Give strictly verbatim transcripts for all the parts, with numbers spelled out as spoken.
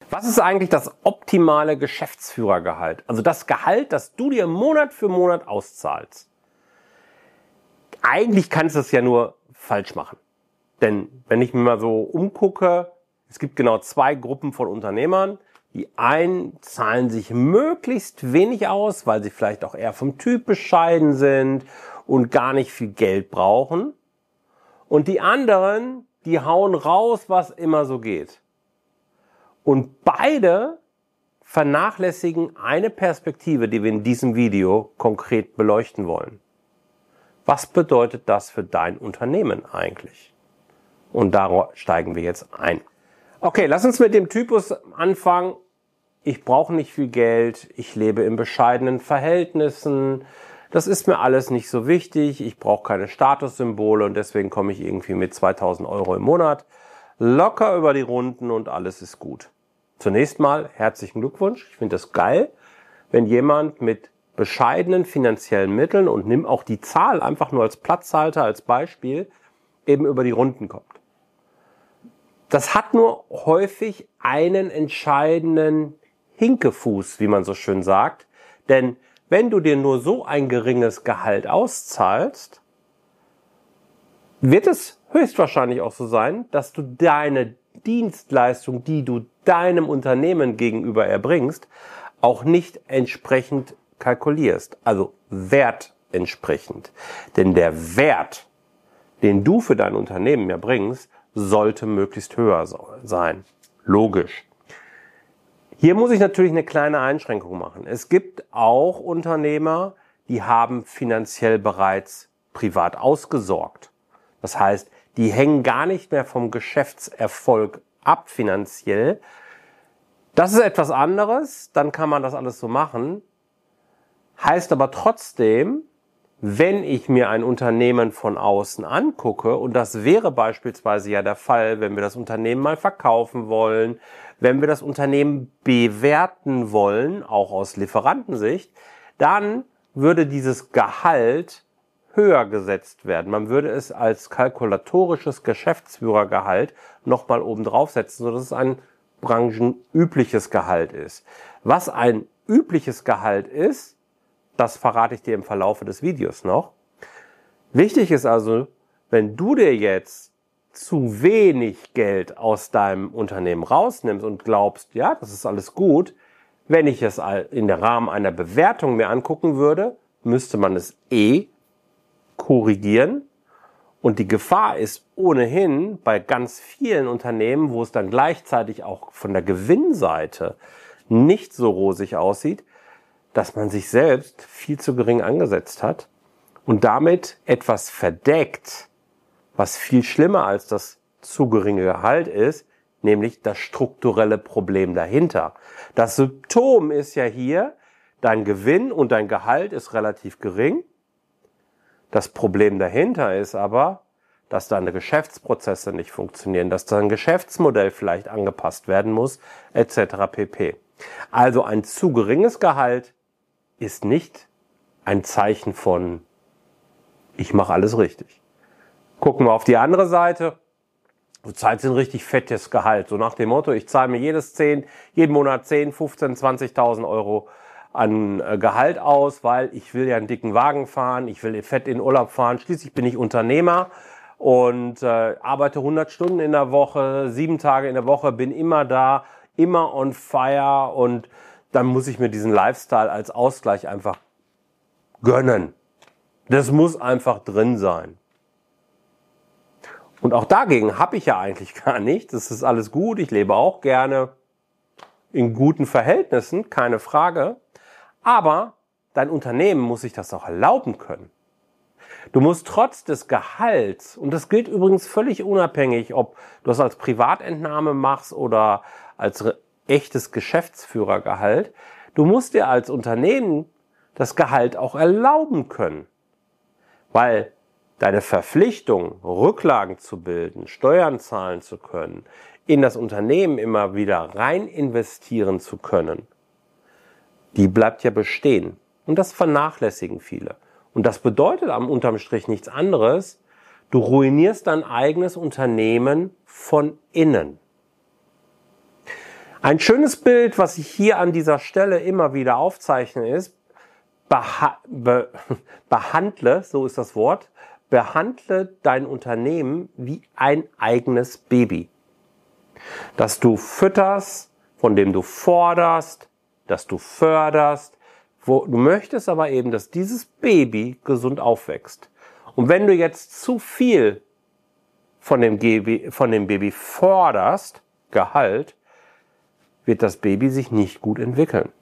Was ist eigentlich das optimale Geschäftsführergehalt? Also das Gehalt, das du dir Monat für Monat auszahlst. Eigentlich kannst du es ja nur falsch machen. Denn wenn ich mir mal so umgucke, es gibt genau zwei Gruppen von Unternehmern. Die einen zahlen sich möglichst wenig aus, weil sie vielleicht auch eher vom Typ bescheiden sind und gar nicht viel Geld brauchen. Und die anderen, die hauen raus, was immer so geht. Und beide vernachlässigen eine Perspektive, die wir in diesem Video konkret beleuchten wollen. Was bedeutet das für dein Unternehmen eigentlich? Und da steigen wir jetzt ein. Okay, lass uns mit dem Typus anfangen. Ich brauche nicht viel Geld, ich lebe in bescheidenen Verhältnissen, das ist mir alles nicht so wichtig, ich brauche keine Statussymbole und deswegen komme ich irgendwie mit zweitausend Euro im Monat locker über die Runden und alles ist gut. Zunächst mal herzlichen Glückwunsch. Ich finde das geil, wenn jemand mit bescheidenen finanziellen Mitteln und nimm auch die Zahl einfach nur als Platzhalter, als Beispiel, eben über die Runden kommt. Das hat nur häufig einen entscheidenden Hinkefuß, wie man so schön sagt. Denn wenn du dir nur so ein geringes Gehalt auszahlst, wird es höchstwahrscheinlich auch so sein, dass du deine Dienstleistung, die du deinem Unternehmen gegenüber erbringst, auch nicht entsprechend kalkulierst, also wertentsprechend. Denn der Wert, den du für dein Unternehmen erbringst, sollte möglichst höher sein. Logisch. Hier muss ich natürlich eine kleine Einschränkung machen. Es gibt auch Unternehmer, die haben finanziell bereits privat ausgesorgt. Das heißt, die hängen gar nicht mehr vom Geschäftserfolg ab finanziell. Das ist etwas anderes, dann kann man das alles so machen. Heißt aber trotzdem, wenn ich mir ein Unternehmen von außen angucke, und das wäre beispielsweise ja der Fall, wenn wir das Unternehmen mal verkaufen wollen, wenn wir das Unternehmen bewerten wollen, auch aus Lieferantensicht, dann würde dieses Gehalt höher gesetzt werden. Man würde es als kalkulatorisches Geschäftsführergehalt nochmal oben drauf setzen, sodass es ein branchenübliches Gehalt ist. Was ein übliches Gehalt ist, das verrate ich dir im Verlaufe des Videos noch. Wichtig ist also, wenn du dir jetzt zu wenig Geld aus deinem Unternehmen rausnimmst und glaubst, ja, das ist alles gut, wenn ich es in der Rahmen einer Bewertung mir angucken würde, müsste man es eh korrigieren. Und die Gefahr ist ohnehin bei ganz vielen Unternehmen, wo es dann gleichzeitig auch von der Gewinnseite nicht so rosig aussieht, dass man sich selbst viel zu gering angesetzt hat und damit etwas verdeckt, was viel schlimmer als das zu geringe Gehalt ist, nämlich das strukturelle Problem dahinter. Das Symptom ist ja hier, dein Gewinn und dein Gehalt ist relativ gering. Das Problem dahinter ist aber, dass deine Geschäftsprozesse nicht funktionieren, dass dein Geschäftsmodell vielleicht angepasst werden muss, et cetera pp. Also ein zu geringes Gehalt ist nicht ein Zeichen von, ich mache alles richtig. Gucken wir auf die andere Seite. Du zahlst ein richtig fettes Gehalt. So nach dem Motto, ich zahle mir jedes zehn, jeden Monat zehn, fünfzehn, zwanzigtausend Euro an Gehalt aus, weil ich will ja einen dicken Wagen fahren, ich will fett in Urlaub fahren. Schließlich bin ich Unternehmer und äh, arbeite hundert Stunden in der Woche, sieben Tage in der Woche, bin immer da, immer on fire und dann muss ich mir diesen Lifestyle als Ausgleich einfach gönnen. Das muss einfach drin sein. Und auch dagegen habe ich ja eigentlich gar nichts. Das ist alles gut, ich lebe auch gerne in guten Verhältnissen, keine Frage. Aber dein Unternehmen muss sich das auch erlauben können. Du musst trotz des Gehalts, und das gilt übrigens völlig unabhängig, ob du das als Privatentnahme machst oder als echtes Geschäftsführergehalt, du musst dir als Unternehmen das Gehalt auch erlauben können. Weil deine Verpflichtung, Rücklagen zu bilden, Steuern zahlen zu können, in das Unternehmen immer wieder rein investieren zu können, die bleibt ja bestehen. Und das vernachlässigen viele. Und das bedeutet am unterm Strich nichts anderes, du ruinierst dein eigenes Unternehmen von innen. Ein schönes Bild, was ich hier an dieser Stelle immer wieder aufzeichne, ist, beha be behandle, so ist das Wort, behandle dein Unternehmen wie ein eigenes Baby. Das du fütterst, von dem du forderst, das du förderst. Wo, du möchtest aber eben, dass dieses Baby gesund aufwächst. Und wenn du jetzt zu viel von dem, von dem Baby forderst, Gehalt, wird das Baby sich nicht gut entwickeln.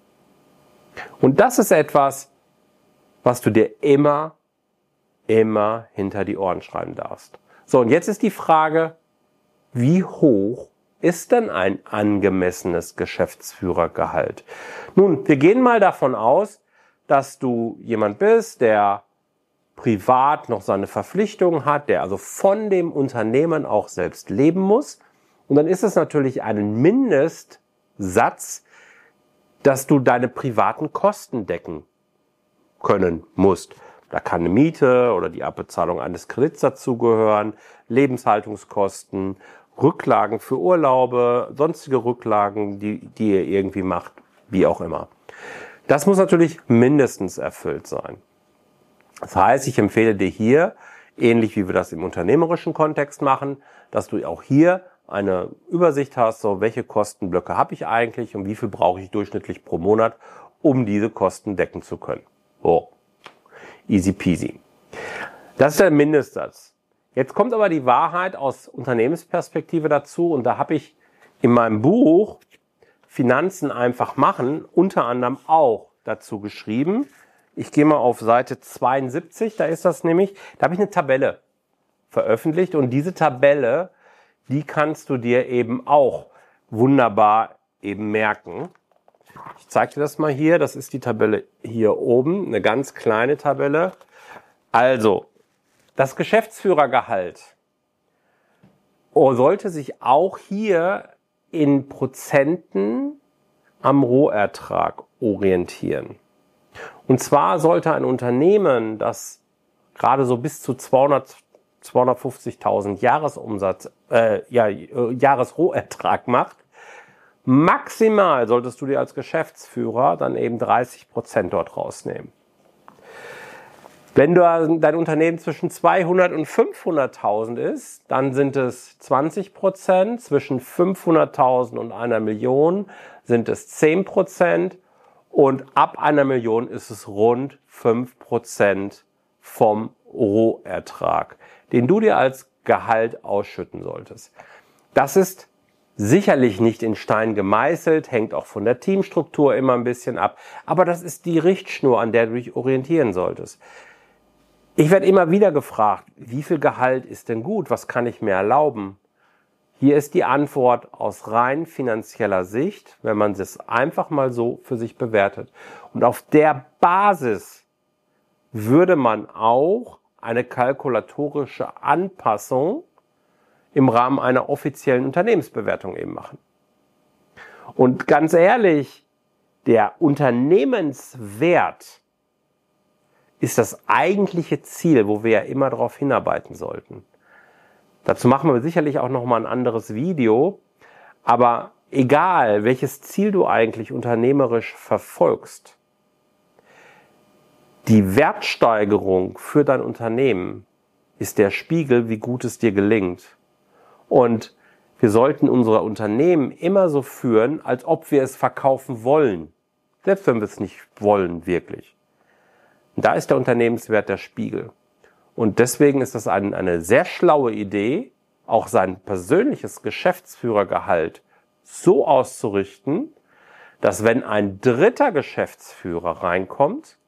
Und das ist etwas, was du dir immer, immer hinter die Ohren schreiben darfst. So, und jetzt ist die Frage, wie hoch ist denn ein angemessenes Geschäftsführergehalt? Nun, wir gehen mal davon aus, dass du jemand bist, der privat noch seine Verpflichtungen hat, der also von dem Unternehmen auch selbst leben muss. Und dann ist es natürlich ein Mindestsatz, dass du deine privaten Kosten decken können musst. Da kann eine Miete oder die Abbezahlung eines Kredits dazugehören, Lebenshaltungskosten, Rücklagen für Urlaube, sonstige Rücklagen, die, die ihr irgendwie macht, wie auch immer. Das muss natürlich mindestens erfüllt sein. Das heißt, ich empfehle dir hier, ähnlich wie wir das im unternehmerischen Kontext machen, dass du auch hier eine Übersicht hast, so welche Kostenblöcke habe ich eigentlich und wie viel brauche ich durchschnittlich pro Monat, um diese Kosten decken zu können. So, easy peasy. Das ist der Mindestsatz. Jetzt kommt aber die Wahrheit aus Unternehmensperspektive dazu und da habe ich in meinem Buch Finanzen einfach machen unter anderem auch dazu geschrieben. Ich gehe mal auf Seite zweiundsiebzig, da ist das nämlich, da habe ich eine Tabelle veröffentlicht und diese Tabelle, die kannst du dir eben auch wunderbar eben merken. Ich zeige dir das mal hier, das ist die Tabelle hier oben, eine ganz kleine Tabelle. Also, das Geschäftsführergehalt sollte sich auch hier in Prozenten am Rohertrag orientieren. Und zwar sollte ein Unternehmen, das gerade so bis zu zweihundert, zweihundertfünfzigtausend Jahresumsatz, äh, ja, Jahresrohertrag macht, maximal solltest du dir als Geschäftsführer dann eben dreißig Prozent dort rausnehmen. Wenn du dein Unternehmen zwischen zweihundert und fünfhunderttausend ist, dann sind es zwanzig Prozent, zwischen fünfhunderttausend und einer Million sind es zehn Prozent und ab einer Million ist es rund fünf Prozent vom Rohertrag, den du dir als Gehalt ausschütten solltest. Das ist sicherlich nicht in Stein gemeißelt, hängt auch von der Teamstruktur immer ein bisschen ab, aber das ist die Richtschnur, an der du dich orientieren solltest. Ich werde immer wieder gefragt, wie viel Gehalt ist denn gut? Was kann ich mir erlauben? Hier ist die Antwort aus rein finanzieller Sicht, wenn man es einfach mal so für sich bewertet. Und auf der Basis würde man auch eine kalkulatorische Anpassung im Rahmen einer offiziellen Unternehmensbewertung eben machen. Und ganz ehrlich, der Unternehmenswert ist das eigentliche Ziel, wo wir ja immer darauf hinarbeiten sollten. Dazu machen wir sicherlich auch noch mal ein anderes Video, aber egal, welches Ziel du eigentlich unternehmerisch verfolgst, die Wertsteigerung für dein Unternehmen ist der Spiegel, wie gut es dir gelingt. Und wir sollten unsere Unternehmen immer so führen, als ob wir es verkaufen wollen, selbst wenn wir es nicht wollen wirklich. Da ist der Unternehmenswert der Spiegel. Und deswegen ist das ein, eine sehr schlaue Idee, auch sein persönliches Geschäftsführergehalt so auszurichten, dass wenn ein dritter Geschäftsführer reinkommt,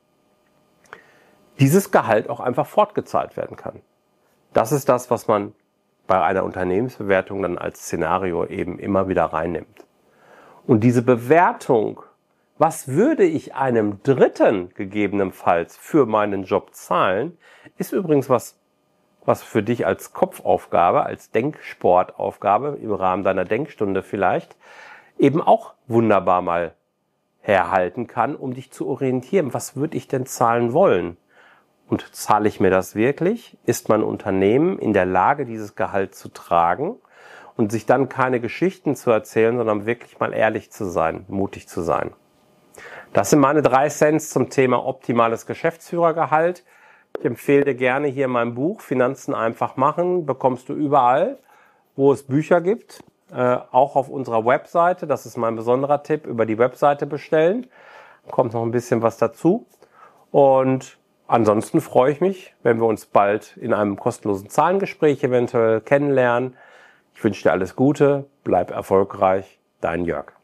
dieses Gehalt auch einfach fortgezahlt werden kann. Das ist das, was man bei einer Unternehmensbewertung dann als Szenario eben immer wieder reinnimmt. Und diese Bewertung, was würde ich einem Dritten gegebenenfalls für meinen Job zahlen, ist übrigens was, was für dich als Kopfaufgabe, als Denksportaufgabe im Rahmen deiner Denkstunde vielleicht eben auch wunderbar mal herhalten kann, um dich zu orientieren. Was würde ich denn zahlen wollen? Und zahle ich mir das wirklich? Ist mein Unternehmen in der Lage, dieses Gehalt zu tragen? und sich dann keine Geschichten zu erzählen, sondern wirklich mal ehrlich zu sein, mutig zu sein. Das sind meine drei Cents zum Thema optimales Geschäftsführergehalt. Ich empfehle dir gerne hier mein Buch Finanzen einfach machen. Bekommst du überall, wo es Bücher gibt, äh, auch auf unserer Webseite. Das ist mein besonderer Tipp, über die Webseite bestellen. Kommt noch ein bisschen was dazu. Und ansonsten freue ich mich, wenn wir uns bald in einem kostenlosen Zahlengespräch eventuell kennenlernen. Ich wünsche dir alles Gute, bleib erfolgreich, dein Jörg.